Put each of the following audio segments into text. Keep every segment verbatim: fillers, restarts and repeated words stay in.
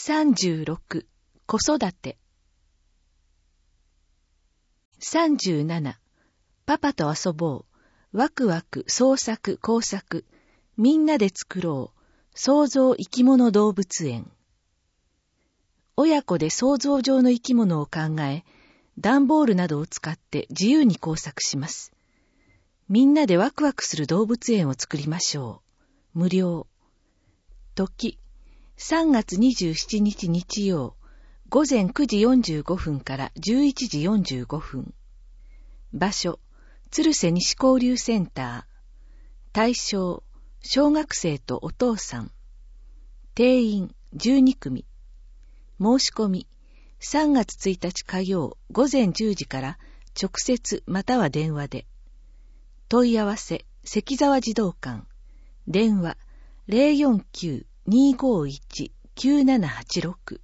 さんじゅうろく、子育て。さんじゅうなな、パパと遊ぼう。ワクワク、創作、工作。みんなで作ろう。創造生き物動物園。親子で想像上の生き物を考え、段ボールなどを使って自由に工作します。みんなでワクワクする動物園を作りましょう。無料。時、さんがつにじゅうしちにち日曜、ごぜんくじよんじゅうごふんからじゅういちじよんじゅうごふん。場所、鶴瀬西交流センター。対象、小学生とお父さん。定員、じゅうにくみ。申し込み、さんがつついたち火曜ごぜんじゅうじから直接または電話で。問い合わせ、関沢児童館。電話、ゼロよんきゅう にーごーいち きゅうななはちろく。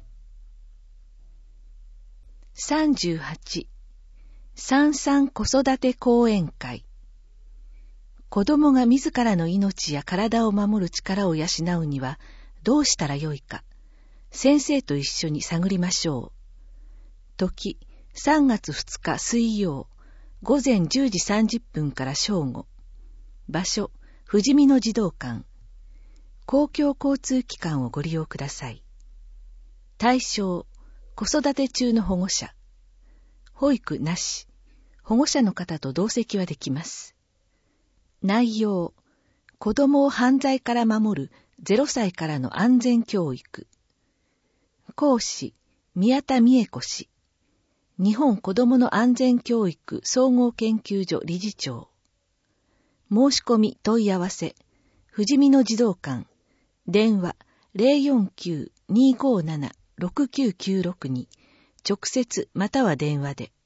さんじゅうはち、三三子育て講演会。子供が自らの命や体を守る力を養うにはどうしたらよいか。先生と一緒に探りましょう。時、さんがつふつか水曜、ごぜんじゅうじさんじゅっぷんから正午。場所、富士見の児童館。公共交通機関をご利用ください。対象、子育て中の保護者。保育なし。保護者の方と同席はできます。内容、子供を犯罪から守るゼロさいからの安全教育。講師、宮田美恵子氏。日本子どもの安全教育総合研究所理事長。申し込み問い合わせ、富士見の児童館。電話 ゼロよんきゅう にーごーなな ろくきゅうきゅうろく に直接または電話で。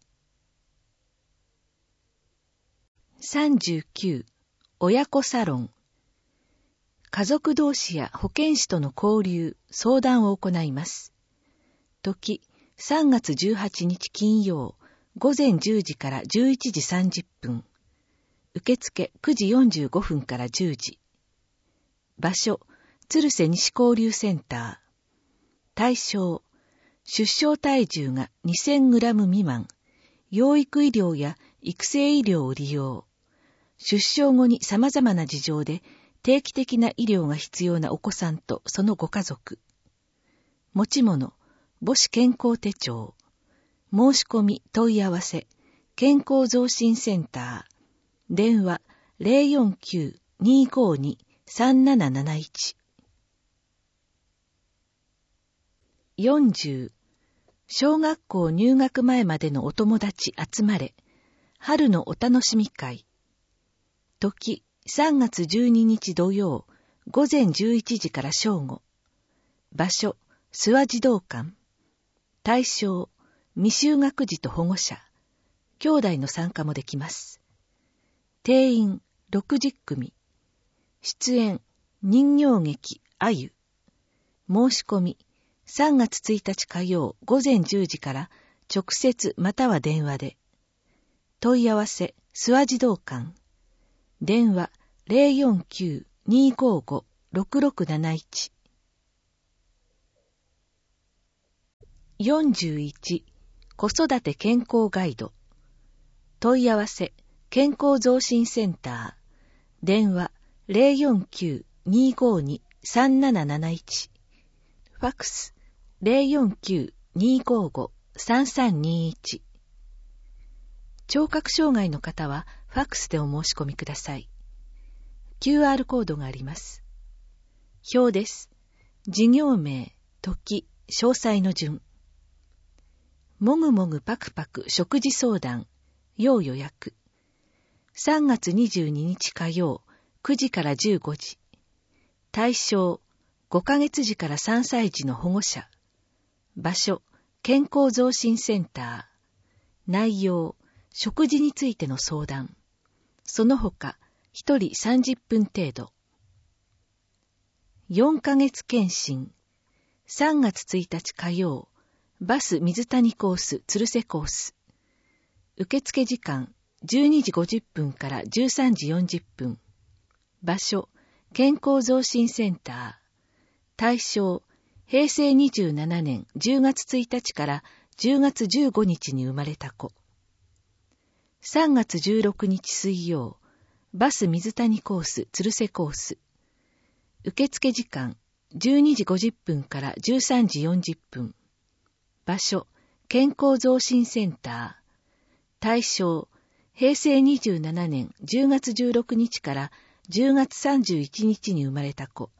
さんじゅうきゅう、親子サロン。家族同士や保健師との交流、相談を行います。時、さんがつじゅうはちにち金曜、ごぜんじゅうじからじゅういちじさんじゅっぷん。受付くじよんじゅうごふんからじゅうじ。場所、鶴瀬西交流センター。対象、出生体重が にせんグラム 未満、養育医療や育成医療を利用。出生後に様々な事情で定期的な医療が必要なお子さんとそのご家族。持ち物、母子健康手帳。申し込み問い合わせ、健康増進センター。電話 ゼロよんきゅう にーごーに さんなななないち。よんじゅう、小学校入学前までのお友達集まれ。春のお楽しみ会。時、さんがつじゅうににち土曜、ごぜんじゅういちじから正午。場所、諏訪児童館。対象、未就学児と保護者。兄弟の参加もできます。定員ろくじゅっくみ。出演、人形劇あゆ。申し込み、さんがつついたち火曜ごぜんじゅうじから直接または電話で。問い合わせ、諏訪児童館。電話 ゼロよんきゅう にーごーご ろくろくなないち。よんじゅういち、子育て健康ガイド。問い合わせ、健康増進センター。電話 ゼロよんきゅう にーごーに さんなななないち。ファックス ゼロよんきゅう にーごーご さんさんにいち。聴覚障害の方はファックスでお申し込みください。キューアール コードがあります。表です。事業名、時、詳細の順。もぐもぐパクパク食事相談、要予約。さんがつにじゅうににち火曜、くじからじゅうごじ。対象、ごかげつじからさんさい児の保護者。場所、健康増進センター。内容、食事についての相談。その他、ひとりさんじゅっぷん程度。よんかげつ検診。さんがつついたち火曜、バス水谷コース、鶴瀬コース。受付時間、じゅうにじごじゅっぷんからじゅうさんじよんじゅっぷん。場所、健康増進センター。対象、 へいせいにじゅうななねんじゅうがつついたちからじゅうがつじゅうごにちに生まれた子。さんがつじゅうろくにち水曜、バス水谷コース、鶴瀬コース。受付時間、じゅうにじごじゅっぷんからじゅうさんじよんじゅっぷん。場所、健康増進センター。対象、へいせいにじゅうななねんじゅうがつじゅうろくにちからじゅうがつさんじゅういちにちに生まれた子。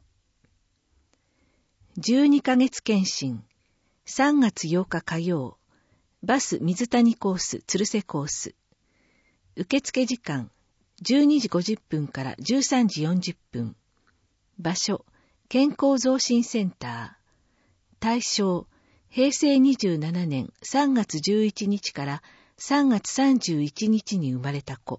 じゅうにかげつ検診。さんがつようか火曜。バス水谷コース、鶴瀬コース。受付時間、じゅうにじごじゅっぷんからじゅうさんじよんじゅっぷん。場所、健康増進センター。対象、へいせいにじゅうななねんさんがつじゅういちにちからさんがつさんじゅういちにちに生まれた子。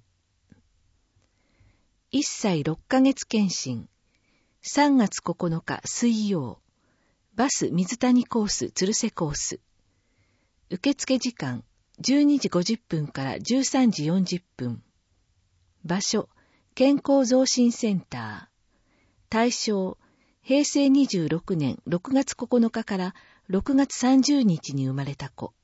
いっさいろっかげつ検診。さんがつここのか水曜。バス水谷コース、鶴瀬コース。受付時間、じゅうにじごじゅっぷんからじゅうさんじよんじゅっぷん。場所、健康増進センター。対象、へいせいにじゅうろくねんろくがつここのかからろくがつさんじゅうにちに生まれた子。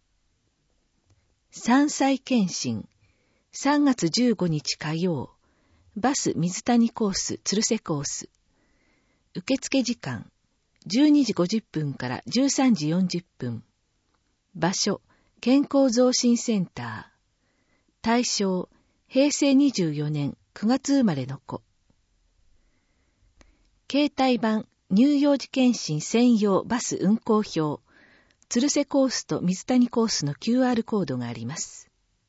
さんさい検診。さんがつじゅうごにち火曜。バス水谷コース、鶴瀬コース。受付時間、じゅうにじごじゅっぷんからじゅうさんじよんじゅっぷん。場所、健康増進センター。対象、へいせいにじゅうよねんくがつ生まれの子。携帯版乳幼児検診専用バス運行表。鶴瀬コースと水谷コースの キューアール コードがあります。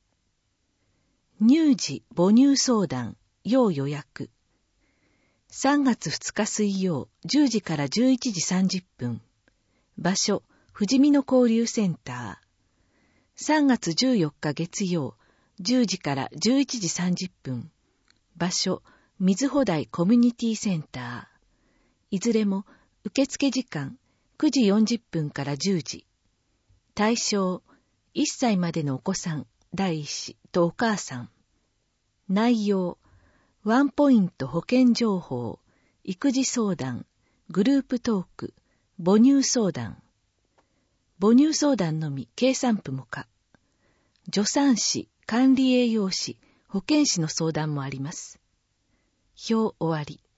乳児母乳相談、要予約。さんがつふつか水曜、じゅうじからじゅういちじさんじゅっぷん。場所、ふじみの交流センター。さんがつじゅうよっか月曜、じゅうじからじゅういちじさんじゅっぷん。場所、水穂台コミュニティセンター。いずれも受付時間くじよんじゅっぷんからじゅうじ。対象、いっさいまでのお子さん、第一子とお母さん。内容、ワンポイント保険情報、育児相談、グループトーク、母乳相談。母乳相談のみ計算譜も可。助産師、管理栄養士、保健師の相談もあります。表終わり。